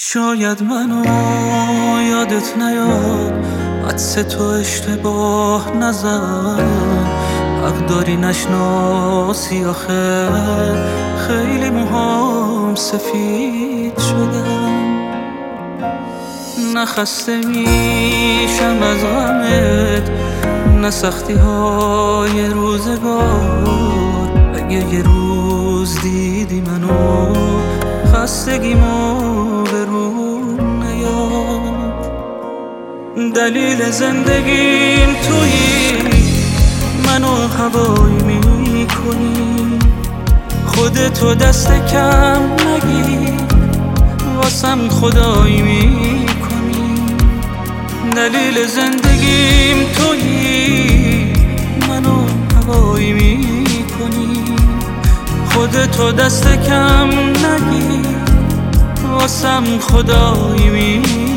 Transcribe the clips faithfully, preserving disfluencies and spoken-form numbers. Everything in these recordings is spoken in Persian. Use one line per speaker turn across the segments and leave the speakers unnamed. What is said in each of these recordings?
شاید منو یادت نیاد، عدس تو اشتباه نزن، حق داری نشناسی آخه خیلی موهام سفید شدم. نخسته میشم از غمت، نه سختی های روزگار. اگه یه روز دیدی منو خستگیمو به روم نیاد. دلیل زندگیم تویی، منو هوایی میکنی، خودتو دست کم نگیر، واسم خدایی میکنی. دلیل زندگیم تویی، منو هوایی میکنی، خودتو دست کم نگیر، واسم خدایی میکنی.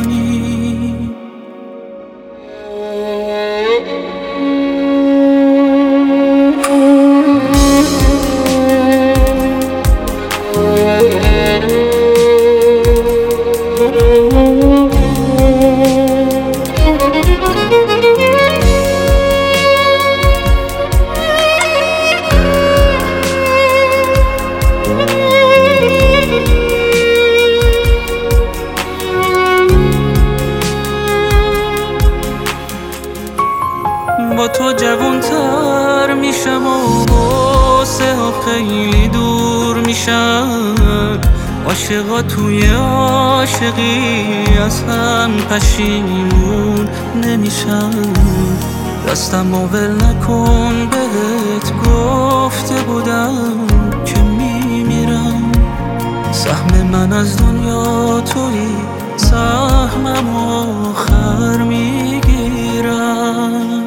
با تو جوان‌تر میشم و واسه ها خیلی دور میشم. عاشقا توی عاشقی از هم پشیمون نمیشم. دستم ول نکن، بهت گفته بودم که میمیرم. سهم من از دنیا توی، سهمم آخر میگیرم.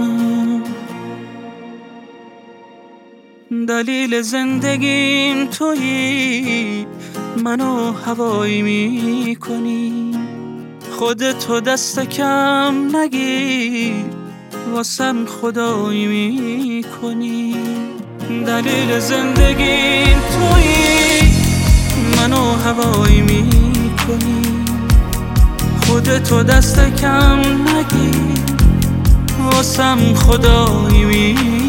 دلیل زندگیم تویی، منو هوایی میکنی، خودتو دست کم نگیر، واسم خدایی میکنی. دلیل زندگیم تویی، منو هوایی میکنی، خودتو دست کم نگیر، واسم خدایی میکنی.